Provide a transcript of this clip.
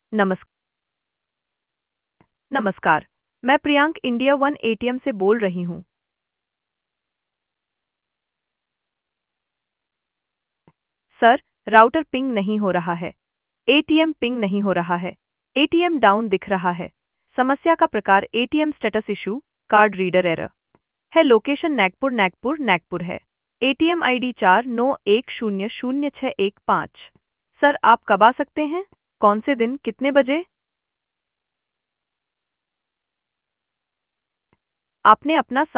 नमस् नमस्कार। मैं प्रियांक इंडिया वन एटीएम से बोल रही हूँ। सर, राउटर पिंग नहीं हो रहा है। एटीएम पिंग नहीं हो रहा है। एटीएम डाउन दिख रहा है। समस्या का प्रकार ATM status issue, card reader error है। लोकेशन नागपुर नागपुर नागपुर है। ATM ID 49100615। सर, आप कब आ सकते हैं? कौन से दिन, कितने बजे? आपने अपना